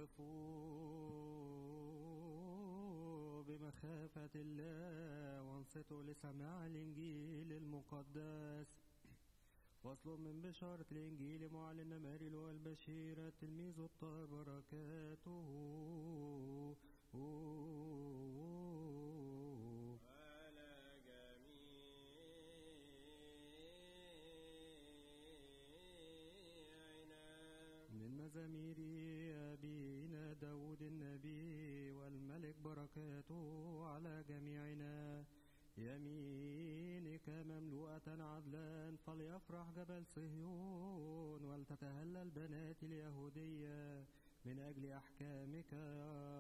وقفوا بمخافة الله وانصتوا لسماع الإنجيل المقدس. فصل من بشارة الإنجيل معلن ماري لوقا البشير التلميذ الطاهر بركاته من مزامير أبينا داود النبي والملك بركاته على جميعنا. يمينك مملوءة عدلا فليفرح جبل صهيون ولتتهلل بنات اليهودية من أجل أحكامك يا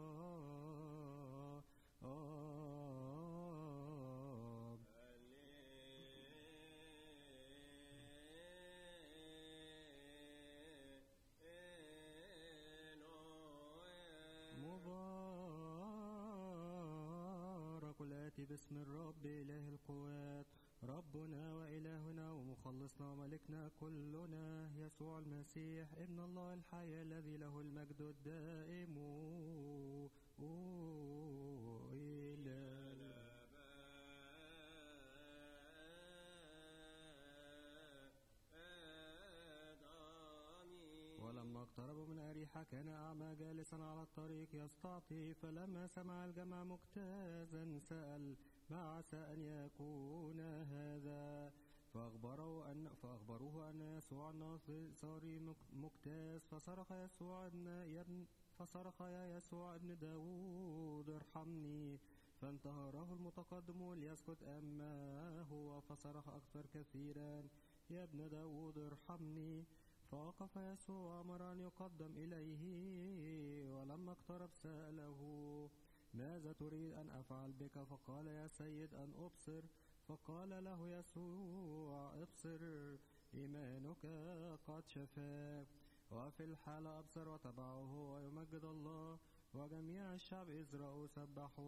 رب. مبارك الآتي باسم الرب إله القوات ربنا وإلهنا ومخلصنا وملكنا كلنا يسوع المسيح ابن الله الحي الذي له المجد الدائم إلى ولما اقتربوا من أريحة كان أعمى جالسا على الطريق يستعطي، فلما سمع الجمع مجتازا سأل ما عسى أن يكون هذا، فأخبروه أن يسوع الناصري مجتاز. فصرخ يا يسوع ابن داود ارحمني، فانتهره المتقدم ليسكت، أما هو فصرخ أكثر كثيرا يا ابن داود ارحمني. فوقف يسوع وأمر أن يقدم إليه، ولما اقترب سأله ماذا تريد أن أفعل بك؟ فقال يا سيد أن أبصر. فقال له يسوع ابصر، إيمانك قد شفاك. وفي الحال أبصر وتبعه ويمجد الله، وجميع الشعب إذ رأوا سبحوا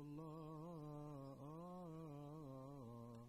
الله.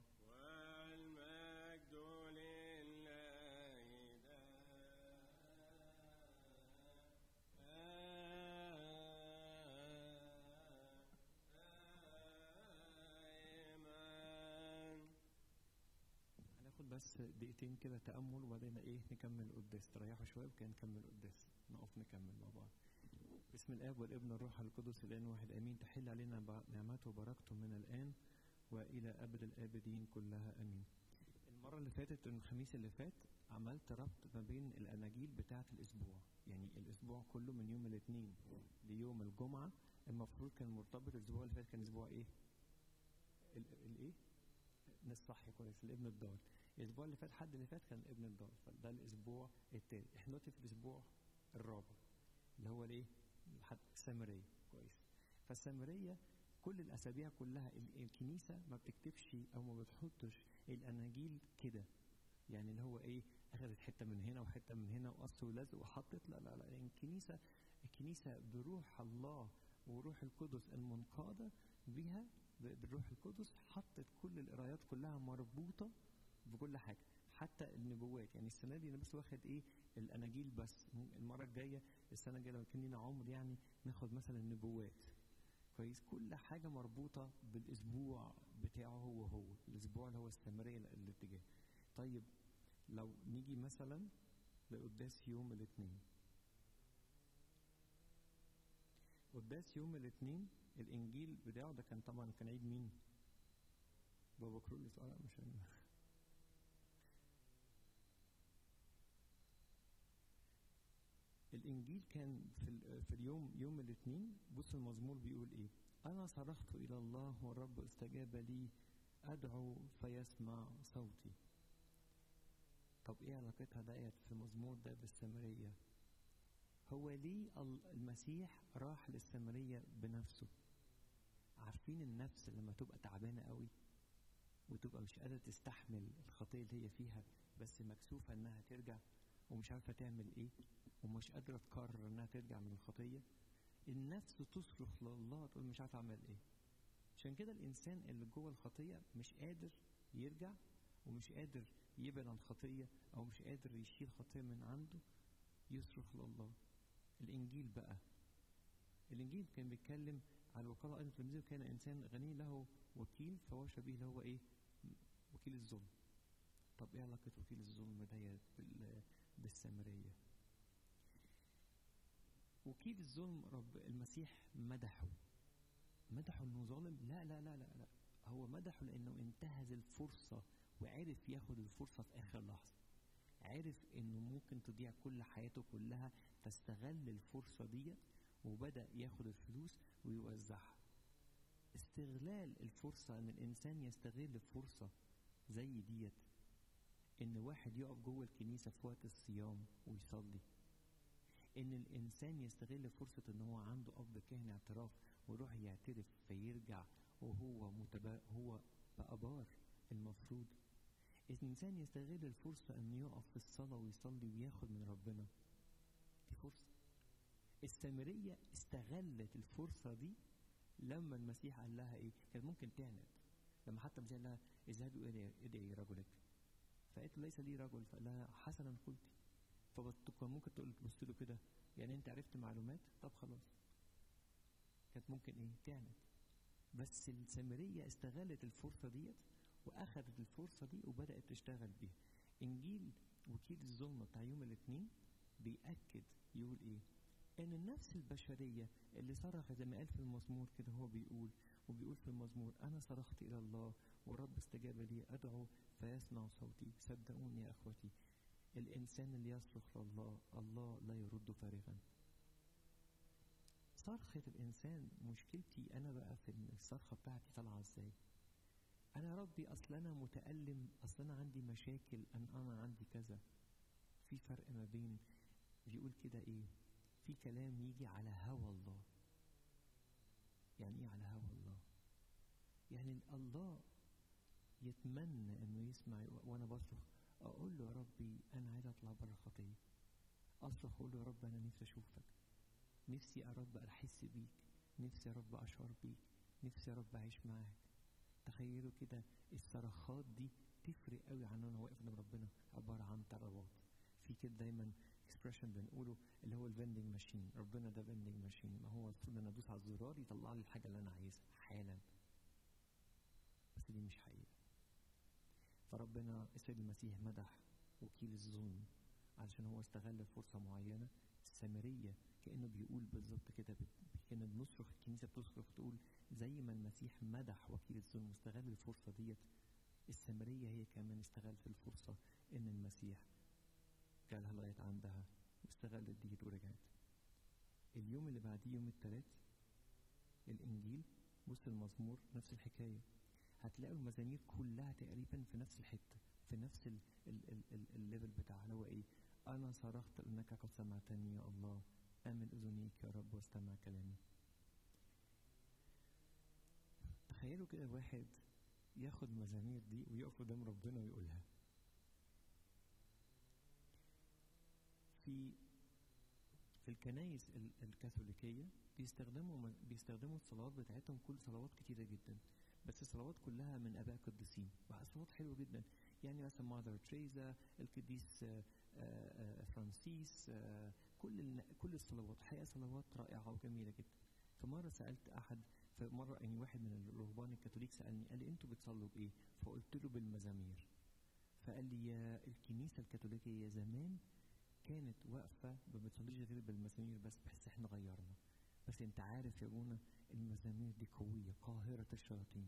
بس دقيقتين كده تأمل وبعدين نكمل قداس. تريحوا شوية وكان نكمل قداس، نقف نكمل مع بعض. باسم الآب والابن والروح القدس الآن واحد آمين. تحل علينا نعمته وبركته من الآن وإلى أبد الآبدين كلها آمين. المرة اللي فاتت الخميس اللي فات عملت ربط ما بين الأناجيل بتاعة الأسبوع، يعني الأسبوع كله من يوم الاثنين ليوم الجمعة المفروض كان مرتبط. الأسبوع اللي فات كان أسبوع إيه؟ الإيه؟ نصح كويس، الابن الضال. الاسبوع اللي فات حد اللي فات كان ابن الضال، فده الاسبوع الثالث. احنا دلوقتي في الاسبوع الرابع اللي هو الايه؟ السامريه. كويس. فالسامريه كل الاسابيع كلها الكنيسه ما بتكتبش او ما بتحطش الاناجيل كده، يعني اللي هو ايه، اخذت حته من هنا وحته من هنا وقص ولزق وحطت. لا لا لا، يعني الكنيسه بروح الله وروح القدس المنقاده بها بالروح القدس حطت كل القرايات كلها مربوطه بكل حاجه، حتى النبوات. يعني السنه دي انا بس واخد ايه؟ الاناجيل بس. المره الجايه السنه الجايه لو كان لنا عمر يعني ناخد مثلا النبوات. كويس. كل حاجه مربوطه بالاسبوع بتاعه هو الاسبوع اللي هو السامريه الاتجاه. طيب لو نيجي مثلا لقداس يوم الاثنين. قداس يوم الاثنين الانجيل بتاعه ده كان طبعا كان عيد مين؟ بابا كرولس. مش الانجيل كان في اليوم يوم الاثنين. بص المزمور بيقول ايه؟ انا صرخت الى الله والرب استجاب لي، ادعو فيسمع صوتي. طب ايه علاقتها ديت في المزمور ده بالسامريه؟ هو ليه المسيح راح للسامريه بنفسه؟ عارفين النفس لما تبقى تعبانه قوي وتبقى مش قادره تستحمل الخطيه اللي هي فيها، بس مكسوفه انها ترجع ومش عارفه تعمل ايه ومش قادره تقرر انها ترجع من الخطيه، النفس تصرخ لله تقول مش عارفه اعمل ايه. عشان كده الانسان اللي جوه الخطيه مش قادر يرجع ومش قادر يبعد عن الخطيه او مش قادر يشيل خطيه من عنده، يصرخ لله. الانجيل بقى الإنجيل كان بيتكلم على الوكالة أيضا تلميذه، كان إنسان غني له وكيل، فهو شبيه اللي هو إيه؟ وكيل الظلم. طب إيه علاقة وكيل الظلم ده بالسامرية؟ وكيل الظلم رب المسيح مدحه إنه ظالم؟ لا لا لا لا لا، هو مدحه لأنه انتهز الفرصة وعرف ياخد الفرصة في آخر لحظة. عرف إنه ممكن تضيع كل حياته كلها، فاستغل الفرصة دي وبدأ ياخد الفلوس ويوزعها. استغلال الفرصة، إن الإنسان يستغل الفرصة زي ديت، إن واحد يقف جوه الكنيسة في وقت الصيام ويصلي، إن الإنسان يستغل فرصة إن هو عنده أب كاهن اعتراف ويروح يعترف فيرجع وهو هو بقى بار المفروض. الإنسان يستغل الفرصة إنه يقف في الصلاة ويصلي وياخد من ربنا، دي فرصة. السامرية استغلت الفرصة دي لما المسيح قال لها إيه؟ كانت ممكن تعند، لما حتى المسيح قال لها اذهبي ادعي رجلك، فقالت له ليس لي رجل، فقال لها حسنا قلتي. فكان ممكن تبص له كده، يعني أنت عرفت معلومات؟ طب خلاص. كانت ممكن إيه؟ تعند. بس السامرية استغلت الفرصة ديت وأخذت الفرصة دي وبدأت تشتغل بيها. إنجيل وكيل الظلم بتاع يوم الاثنين بيأكد يقول إيه؟ إن النفس البشرية اللي صرخ زي ما قال في المزمور كده، هو بيقول في المزمور أنا صرخت إلى الله ورب استجاب لي، أدعو فيسمع صوتي. صدقوني يا أخوتي، الإنسان اللي يصرخ لله الله لا يرد فارغا. صرخة الإنسان مشكلتي أنا بقى في الصرخة بتاعتي طالعة إزاي؟ أنا يا ربي أصل أنا متألم، أصل أنا عندي مشاكل، أنا عندي كذا. في فرق ما بين بيقول كده إيه؟ في كلام يجي على هوى الله. يعني إيه على هوى الله؟ يعني الله يتمنى إنه يسمع وأنا بصرخ، أقول له يا ربي أنا عايز أطلع بره الخطية، أصرخ أقول له يا رب أنا نفسي أشوفك، نفسي يا رب أحس بيك، نفسي يا رب أشعر بيك، نفسي يا رب أعيش معاك. تخيلوا كده الصرخات دي تفرق قوي عن أنا واقف قدام ربنا عبارة عن طلبات. في كده دايما اكسبريشن بنقوله اللي هو الفندنج ماشين، ربنا ده فندنج ماشين، ما هو المفروض أنا أدوس على الزرار يطلع لي الحاجة اللي أنا عايزها حالا، بس دي مش حقيقة. فربنا السيد المسيح مدح وكيل الظلم علشان هو استغل فرصة معينة. السامرية كأنه بيقول بالظبط كده، كأنه بنصرخ، الكنيسة بتصرخ تقول زي ما المسيح مدح وكيل الظلم واستغل الفرصة ديت، السامرية هي كمان استغلت الفرصة إن المسيح جالها لغاية عندها واستغلت ديت ورجعت. اليوم اللي بعديه يوم الثلاث الإنجيل، بص المزمور نفس الحكاية، هتلاقوا المزامير كلها تقريبا في نفس الحتة، في نفس الليفل بتاعها، هو إيه؟ أنا صرخت لأنك قد سمعتني يا الله، أمل أذنيك يا رب واستمع كلامي. تخيلوا كده واحد ياخد المزامير دي ويقف قدام ربنا ويقولها. في الكنائس الكاثوليكية بيستخدموا الصلوات بتاعتهم، كل صلوات كتيرة جدا، بس الصلوات كلها من آباء قديسين، صلوات حلوة جدا. يعني مثلا مادر تريزا، القديس فرانسيس، كل الصلوات حقيقة صلوات رائعة وجميلة جدا. فمرة سألت يعني واحد من الرهبان الكاثوليك سألني، قال لي أنتوا بتصلوا بإيه؟ فقلت له بالمزامير. فقال لي يا الكنيسة الكاثوليكية زمان كانت واقفة ما بتصليش غير بالمزامير بس احنا غيرنا. بس انت عارف يا ابونا المزامير دي قوية قاهرة الشياطين.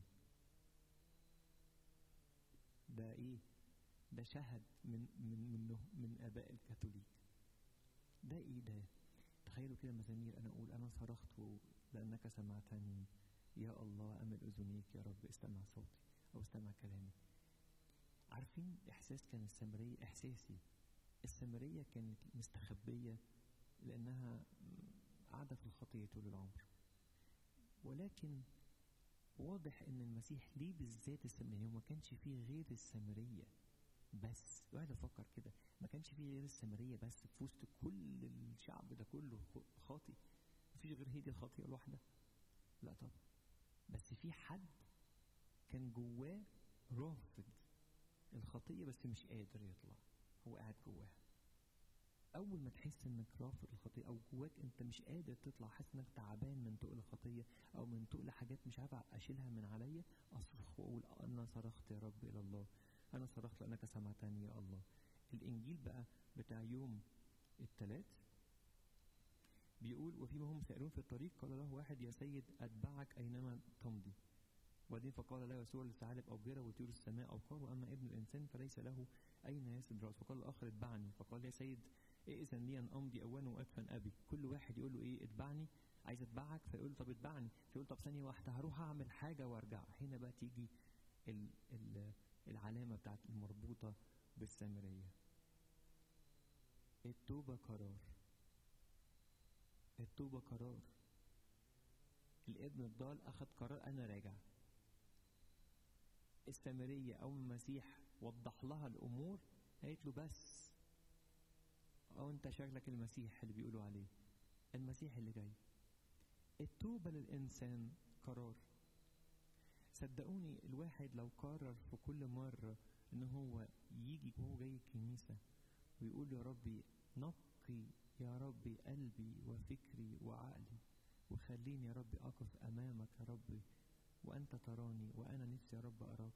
ده ايه؟ ده شهد من آباء الكاثوليك. ده ايه ده؟ تخيلوا كده مزامير أنا أقول أنا صرخت لأنك سمعتني يا الله، أمل أذنيك يا رب استمع صوتي أو استمع كلامي. عارفين إحساس كان السامرية؟ إحساسي السامرية كانت مستخبية لأنها قاعدة في الخطية طول العمر، ولكن واضح إن المسيح ليه بالذات السامرية؟ وما كانش فيه غير السامرية بس. واحد أفكر كده، ما كانش فيه غير السامرية بس في وسط كل الشعب ده كله خاطي، مفيش غير هي دي الخطية الواحدة؟ لا طبعا، بس في حد كان جواه رافض الخطية بس مش قادر يطلع، هو قاعد جواها. اول ما تحس انك رافض الخطيه او جواك انت مش قادر تطلع، حاسس انك تعبان من تقل الخطيه او من تقل حاجات مش عارف اشيلها من عليا، اصرخ واقول انا صرخت يا رب الى الله، انا صرخت لانك سمعتني يا الله. الانجيل بقى بتاع يوم الثلاث بيقول وفيما هم سائرون في الطريق قال له واحد يا سيد اتبعك اينما تمضي. وبعدين فقال له يسوع للثعالب أوجرة وطيور السماء أوقار، وأما ابن الإنسان فليس له أين يسد رأسه. فقال الآخر اتبعني. فقال يا سيد إذن لي أن أمضي أولا وأدفن أبي. كل واحد يقول له إيه؟ اتبعني، عايز اتبعك، فيقول طب اتبعني، فيقول طب ثانية واحدة هروح أعمل حاجة وأرجع. هنا بقى تيجي العلامة بتاعت المربوطة بالسامرية. التوبة قرار، التوبة قرار. الابن الضال أخذ قرار أنا راجع. السامرية أو المسيح وضح لها الأمور، قالت له بس أنت شكلك المسيح اللي بيقولوا عليه، المسيح اللي جاي. التوبة للإنسان قرار. صدقوني الواحد لو قرر في كل مرة إن هو يجي وهو جاي الكنيسة ويقول يا ربي نقي يا ربي قلبي وفكري وعقلي وخليني يا ربي أقف أمامك يا ربي وأنت تراني وأنا نفسي يا رب أراك.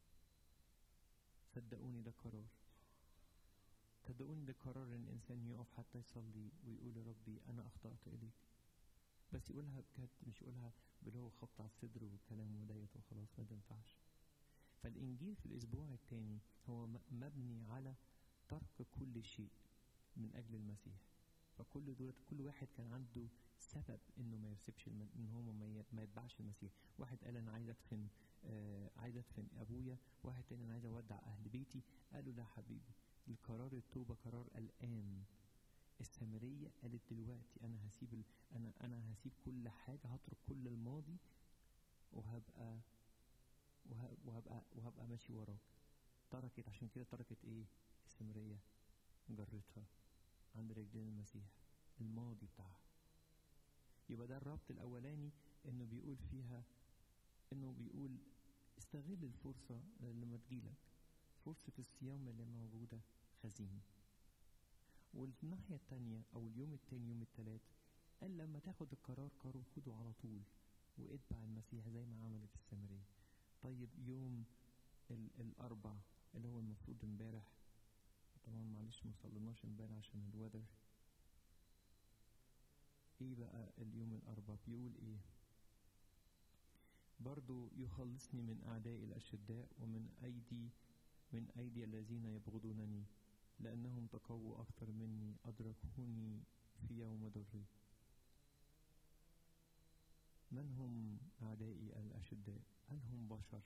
صدقوني ده قرار. صدقوني ده قرار إن الإنسان يقف حتى يصلي ويقول يا ربي أنا أخطأت إليك، بس يقولها بجد، مش يقولها اللي هو خبط على الصدر والكلام وديت وخلاص، ما تنفعش. فالإنجيل في الأسبوع الثاني هو مبني على ترك كل شيء من أجل المسيح. فكل دولت كل واحد كان عنده سبب انه ما يسيبش ان هو ما يتبعش المسيح. واحد قال انا عايز ادفن ابويا، واحد تاني انا عايز اودع اهل بيتي. قالوا لا حبيبي، القرار التوبه قرار الان. السامريه قالت دلوقتي انا هسيب انا هسيب كل حاجه، هترك كل الماضي وهبقى ماشي وراك. تركت، عشان كده تركت ايه السامريه؟ جرتها عند رجلين المسيح، الماضي بتاعها. يبقى ده الربط الأولاني إنه بيقول فيها، إنه بيقول استغل الفرصة لما تجيلك، فرصة الصيام اللي موجودة خزين. والناحية التانية أو اليوم التاني يوم الثلاث قال لما تاخد القرار خده على طول واتبع المسيح زي ما عملت السامرية. طيب يوم الأربع اللي هو المفروض امبارح، طبعا معلش ما صليناش امبارح عشان الوذر. ايه بقى اليوم الاربع بيقول ايه؟ برضو يخلصني من اعدائي الاشداء ومن ايدي الذين يبغضونني، لانهم تقووا اكثر مني، ادركوني في يوم ضري. من هم اعدائي الاشداء؟ هل هم بشر؟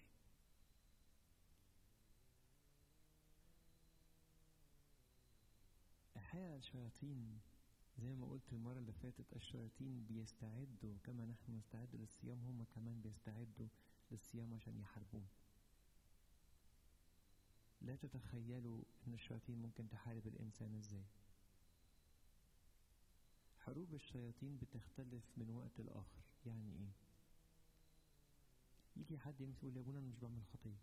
الحقيقة الشياطين زي ما قلت المرة اللي فاتت، الشياطين بيستعدوا كما نحن نستعد للصيام، هم كمان بيستعدوا للصيام عشان يحاربون. لا تتخيلوا ان الشياطين ممكن تحارب الانسان ازاي. حروب الشياطين بتختلف من وقت لآخر. يعني ايه؟ يجي حد يقول يا ابونا انا مش بعمل خطية،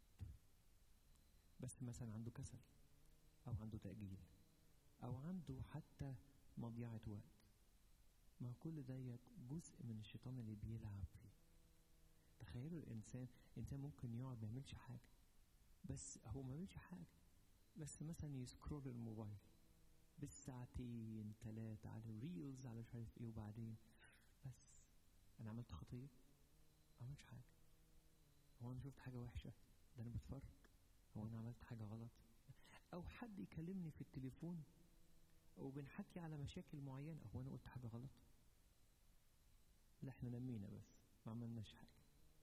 بس مثلا عنده كسل او عنده تأجيل او عنده حتى مضيعة وقت. ما كل ده جزء من الشيطان اللي بيلعب فيه. تخيلوا الانسان ممكن يقعد ما يعملش حاجة، بس هو ما يعملش حاجة، بس مثلا يسكرول الموبايل بالساعتين 3 على الريلز على مش عارف ايه، وبعدين بس انا عملت خطية؟ ما عملتش حاجة. هو انا شفت حاجة وحشة؟ ده انا بتفرج. هو انا عملت حاجة غلط؟ او حد يكلمني في التليفون وبنحكي على مشاكل معينة، هو انا قلت حاجة غلط؟ لا احنا نمينا بس ما عملناش حاجة،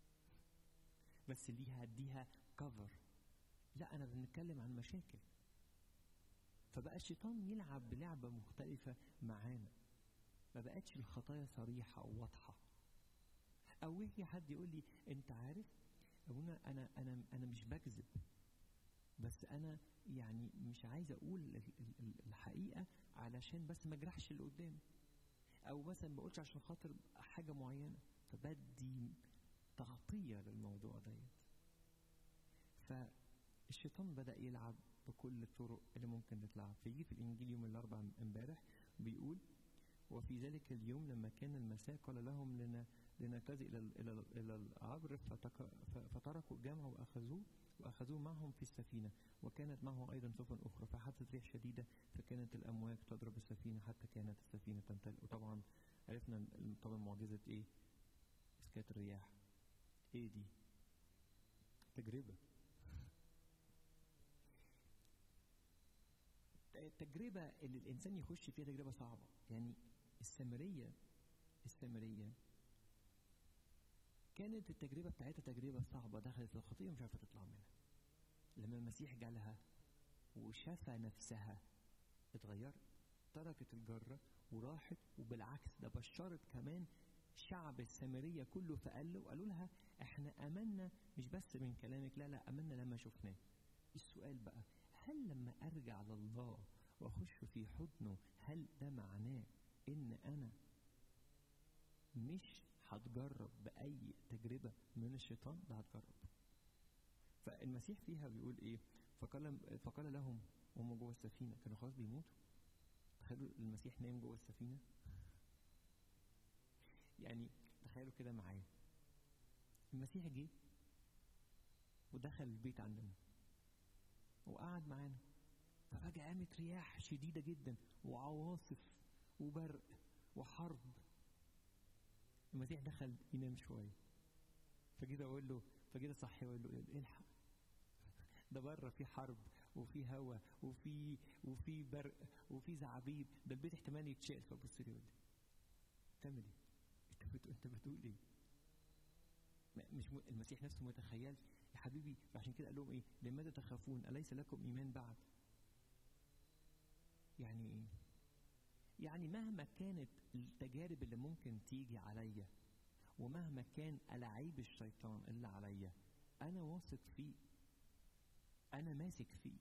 بس ليها اديها كفر. لا انا بنتكلم عن مشاكل. فبقى الشيطان يلعب بلعبة مختلفة معانا، ما بقتش الخطايا صريحة او واضحة. او يجي حد يقول لي انت عارف ابونا انا مش بكذب، بس انا يعني مش عايز اقول الحقيقة علشان بس ما اجرحش اللي قدامي، او مثلا ما اقولش عشان خاطر حاجة معينة، فبدي تغطية للموضوع ديت. فالشيطان بدأ يلعب بكل الطرق اللي ممكن نطلع. فيجي في الإنجيل يوم الأربعاء امبارح بيقول: وفي ذلك اليوم لما كان المساء قال لهم لنجتاز إلى العبر، فتركوا الجمع وأخذوه معهم في السفينة، وكانت معه أيضا سفن أخرى، فحدثت ريح شديدة فكانت الأمواج تضرب السفينة حتى كانت السفينة تمتلئ. وطبعا عرفنا طبعا معجزة إيه؟ إسكات الرياح. إيه دي؟ تجربة. التجربة اللي الإنسان يخش فيها تجربة صعبة. يعني السامرية كانت التجربة بتاعتها تجربة صعبة، دخلت في الخطية ومش عارفة تطلع منها. لما المسيح جالها وشاف نفسها اتغيرت، تركت الجرة وراحت، وبالعكس ده بشرت كمان شعب السامرية كله، فقالوا لها احنا امنا مش بس من كلامك، لا امنا لما شفناه. السؤال بقى، هل لما ارجع لله واخش في حضنه هل ده معناه ان انا مش هتجرب باي تجربة من الشيطان؟ ده هتجرب. فالمسيح فيها بيقول ايه؟ فقال لهم وهم جوه السفينة، كانوا خلاص بيموتوا. تخيلوا المسيح نايم جوه السفينة. يعني تخيلوا كده معايا، المسيح جه ودخل البيت عندنا وقعد معانا، ففجأة قامت رياح شديدة جدا وعواصف وبرق وحرب. المسيح دخل ينام شوية، فجيت اصحيه واقول له الحق، ده بره في حرب وفي هوا وفي برق وفي زعابيب، ده البيت احتمال يتشال. فبص لي يقول لي بتعمل ايه؟ انت بتقول ايه؟ مش المسيح نفسه ما يتخيلش يا حبيبي. فعشان كده قال لهم ايه؟ لماذا تخافون؟ أليس لكم إيمان بعد؟ يعني ايه؟ يعني مهما كانت التجارب اللي ممكن تيجي عليا، ومهما كان ألاعيب الشيطان اللي عليا، أنا واثق فيه، أنا ماسك فيه،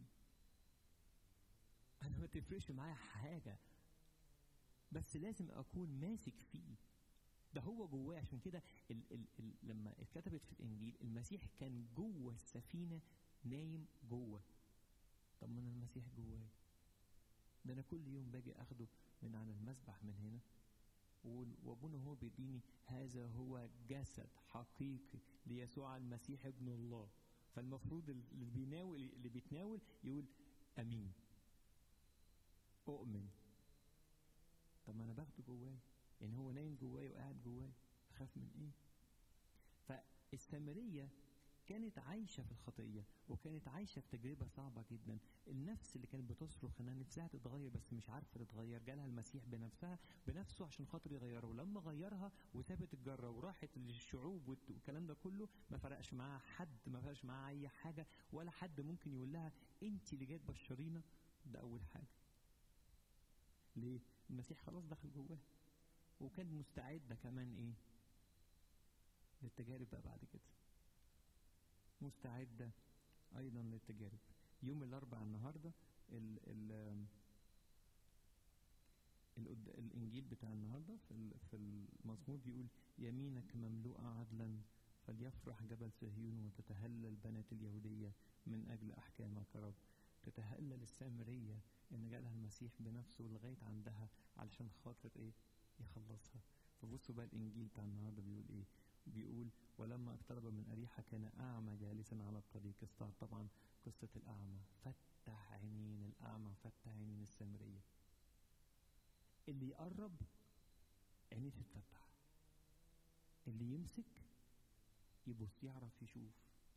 أنا ما تفرقش معايا حاجة، بس لازم أكون ماسك فيه. ده هو جواه. عشان كده لما اتكتبت في الإنجيل المسيح كان جوه السفينة نايم جوه. طب ما أنا المسيح جواي، ده أنا كل يوم باجي أخده من على المسبح من هنا، وابونا هو بيديني هذا هو جسد حقيقي ليسوع المسيح ابن الله. فالمفروض اللي بيتناول يقول امين، اؤمن. طب ما انا باخده جواي، يعني هو نايم جواي وقاعد جواي، اخاف من ايه؟ فالسامرية كانت عايشة في الخطية، وكانت عايشة في تجربة صعبة جدا. النفس اللي كانت بتصرخ انها نفسها تتغير بس مش عارفة تتغير، جالها المسيح بنفسه عشان خاطر يغيرها. ولما غيرها وسابت الجرة وراحت للشعوب والكلام ده كله، ما فرقش معاها حد، ما فرقش معاها اي حاجة، ولا حد ممكن يقول لها انت اللي جاية تبشرينا. ده اول حاجة. ليه؟ المسيح خلاص دخل جواها، وكان مستعدة كمان ايه؟ للتجارب بقى بعد كده، مستعدة أيضا للتجارب. يوم الأربعاء النهاردة الإنجيل بتاع النهاردة في المزمور بيقول يمينك مملوءة عدلا فليفرح جبل صهيون وتتهلل بنات اليهودية من أجل أحكامك يا رب. تتهلل السامرية إن جالها المسيح بنفسه لغاية عندها علشان خاطر إيه؟ يخلصها. فبصوا بقى الإنجيل بتاع النهاردة بيقول إيه؟ بيقول ولما اقترب من أريحة كان أعمى جالسا على الطريق. استعرض طبعا قصة الأعمى، فتح عينين الأعمى، فتح عينين السامرية. اللي يقرب عينيه تتفتح، اللي يمسك يبص يعرف يشوف.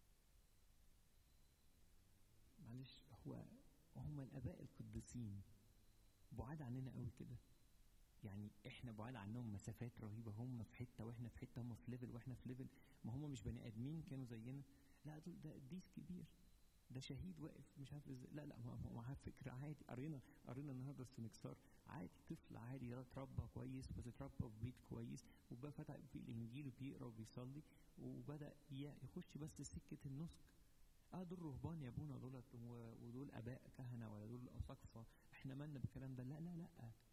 معلش، هم الآباء القديسين بعاد عننا قوي كده. يعني احنا بعاد عنهم مسافات رهيبة، هم في حتة واحنا في حتة، هم في ليفل واحنا في ليفل. ما هم مش بني ادمين كانوا زينا، لا دول ده قديس كبير، ده شهيد واقف مش عارف ازاي. لا معاه فكر عادي. قرينا النهارده السنكسار عادي، طفل عادي اتربى كويس، بس اتربى في بيت كويس، وبقى فتح في الانجيل وبيقرا وبيصلي، وبدا يخش بس سكة النسك. دول رهبان يا ابونا دولت، ودول اباء كهنة، ولا دول اساقفة، احنا مالنا بالكلام ده. لا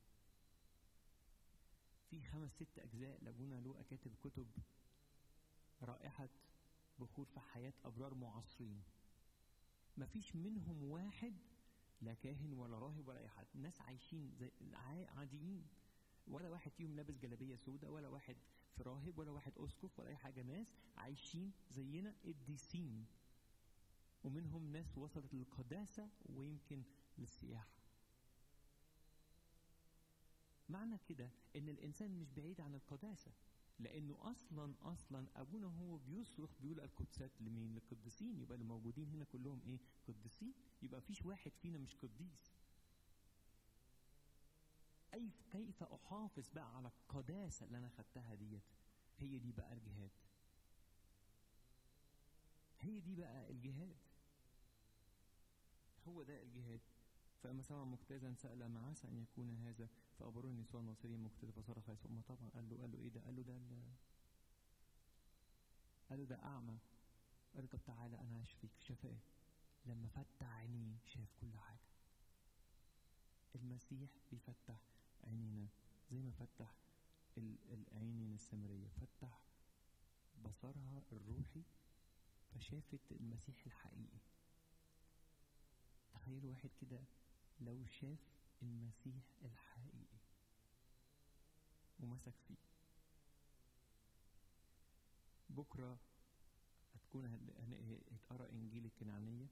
في 5-6 أجزاء لابونا لوقا كاتب كتب رائحة بخور في حياة أبرار معاصرين. مفيش منهم واحد لا كاهن ولا راهب ولا اي حد، ناس عايشين زي عاديين، ولا واحد فيهم لابس جلابيه سوداء، ولا واحد في راهب، ولا واحد اسقف، ولا اي حاجه. ناس عايشين زينا قديسين، ومنهم ناس وصلت للقداسه ويمكن للسياحه. معنى كده ان الانسان مش بعيد عن القداسه، لانه اصلا ابونا هو بيصرخ بيقول القدسات لمين؟ للقديسين. يبقى اللي موجودين هنا كلهم ايه؟ قديسين. يبقى فيش واحد فينا مش قديس. كيف احافظ بقى على القداسه اللي انا خدتها ديت؟ هي دي بقى الجهاد، هي دي بقى الجهاد، هو ده الجهاد. فأما سمع مجتازا سأل ما عسى أن يكون هذا، فأبروه النسوان الناصرين مجتاز فصرخ يسوع. طبعا قال له إيه ده؟ قال له ده أعمى. قال له طب تعالى أنا هشفيك. شفاه. لما فتح عينيه شاف كل حاجة. المسيح بيفتح عينينا زي ما فتح العينين السامرية، فتح بصرها الروحي فشافت المسيح الحقيقي. تخيل واحد كده لو شاف المسيح الحقيقي ومسك فيه. بكرة هتكون هتقرأ إنجيل الكنعانية،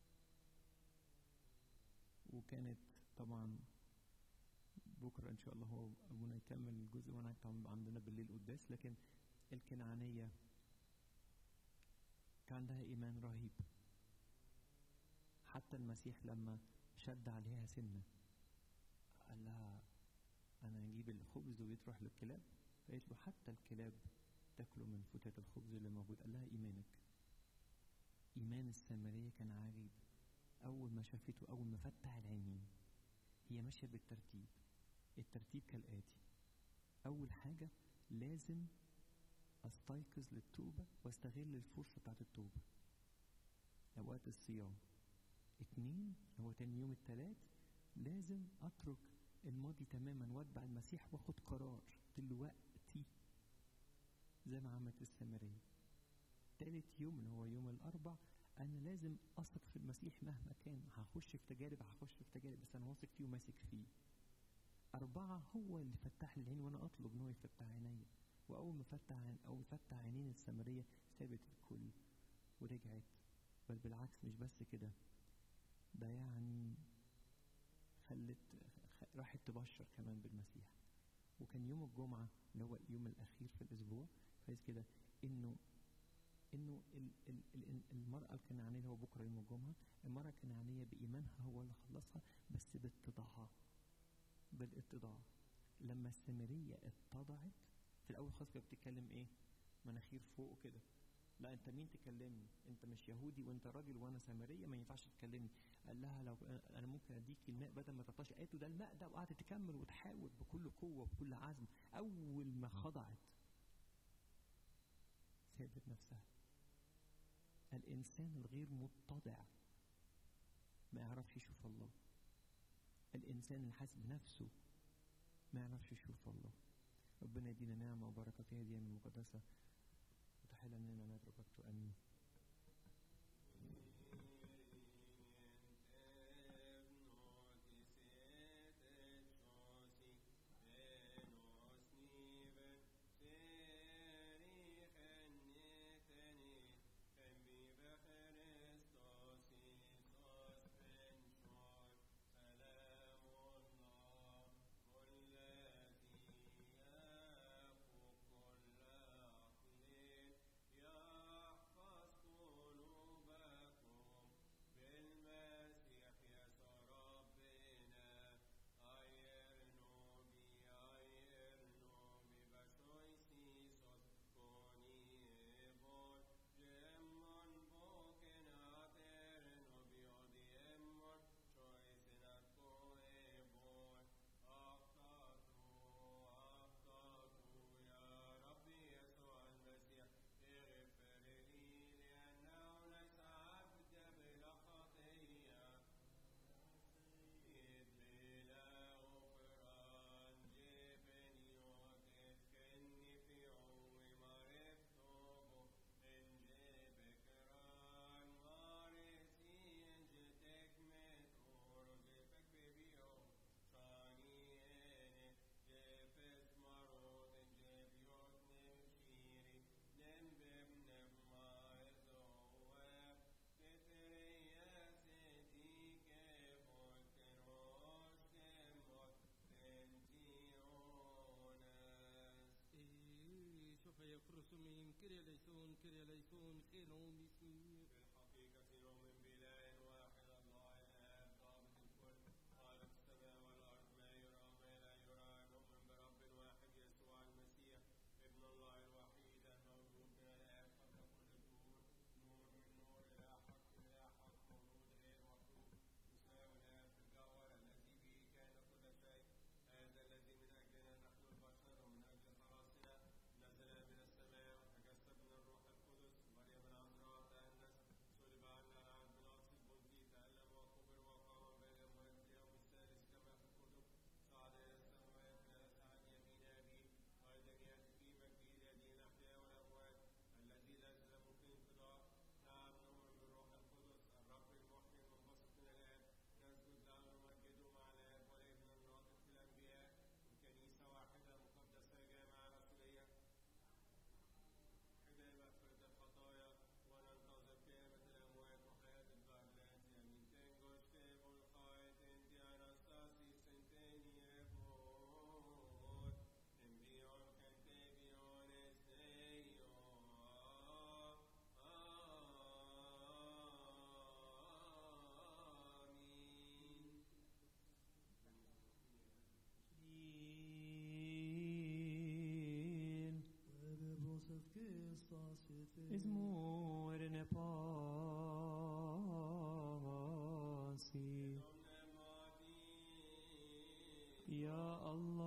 وكانت طبعا بكرة إن شاء الله هو أبونا يكمل الجزء، وأنا عندنا بالليل قداس. لكن الكنعانية كان عندها إيمان رهيب. حتى المسيح لما شد عليها سنة قال لها أنا هجيب الخبز ويتروح للكلاب، فقالت له حتى الكلاب تاكلوا من فتات الخبز اللي موجود. قال لها إيمانك. إيمان السامرية كان عجيب. أول ما شافته، أول ما فتح العينين، هي ماشية بالترتيب. الترتيب كالآتي: أول حاجة لازم أستيقظ للتوبة واستغل الفرصة بتاعت التوبة وقت الصيام. 2 هو تاني يوم الثلاث لازم أترك الماضي تماما واتبع المسيح واخد قرار دلوقتي زي ما عملت السامرية. 3 يوم اللي هو يوم الأربع أنا لازم أثق في المسيح مهما كان. هخش في تجارب بس أنا واثق فيه وماسك فيه. 4 هو اللي فتح لي العين وأنا أطلب إن هو يفتح عينيا. وأول ما فتح عينين السامرية سابت الكل ورجعت. بل بالعكس، مش بس كده، ده يعني راحت تبشر كمان بالمسيح. وكان يوم الجمعة اللي هو اليوم الأخير في الأسبوع، فايز كده إنه المرأة الكنعانية اللي هو بكرة يوم الجمعة، المرأة الكنعانية بإيمانها هو اللي خلصها، بس بالاتضاع. لما السامرية اتضعت في الأول خالص كانت بتتكلم إيه؟ مناخير فوق كده. لا أنت مين تكلمني؟ أنت مش يهودي وأنت راجل وأنا سامرية، ما ينفعش تكلمني. قال لها لو أنا ممكن أديك الماء بدل ما تطاش. قالت له ده الماء ده، وقعدت تكمل وتحاول بكل قوة وبكل عزم. أول ما خضعت سابت نفسها. الإنسان الغير متضع ما يعرفش يشوف الله. الإنسان اللي حاسس بنفسه ما يعرفش يشوف الله. ربنا يدينا نعمة وبركة في هذه الأيام المقدسة، وتحل أننا ندرك. آمين. آمين. كريا ليسون كريا ليسون خينهم يسير. بالحقيقة نؤمن بإله واحد الله الآب ضابط الكل خالق السماء والأرض ما يرى وما لا يرى. نؤمن برب واحد يسوع المسيح ابن الله الوحيد المولود من الآب قبل كل الدهور نور من نور إلى حق إلى حق مولود غير مخلوق مساوي الآب في الجوهر الذي به كان كل شيء. هذا الذي من أجلنا نحن البشر ومن أجل خلاصنا نزل من السماء وتجسد من الروح القدس مريم العذراء تأنس صلب عنا على بلاط البنطي تألم وقبر وقام بين الأموات في اليوم الثالث كما في الكتب صعد إلى السماوات جلس عن يمين أبيه أيضا يأتي في مجده ليدين الأحياء والأموات الذي لا يزال في انقضاء. نعم نؤمن بالروح القدس الرب المحيي المنبسط من الآب نسجد له ونمجده مع الآب والابن الناطق في الأنبياء وكنيسة واحدة مقدسة جامعة رسولية حدة مغفرة الخطايا وننتظر قيامة الأموات وحياة الدار الآتي. آمين. Tengo stevol chait en di anastasis centenievot envion canteviones Deo. Is more in a pasi. Ya Allah.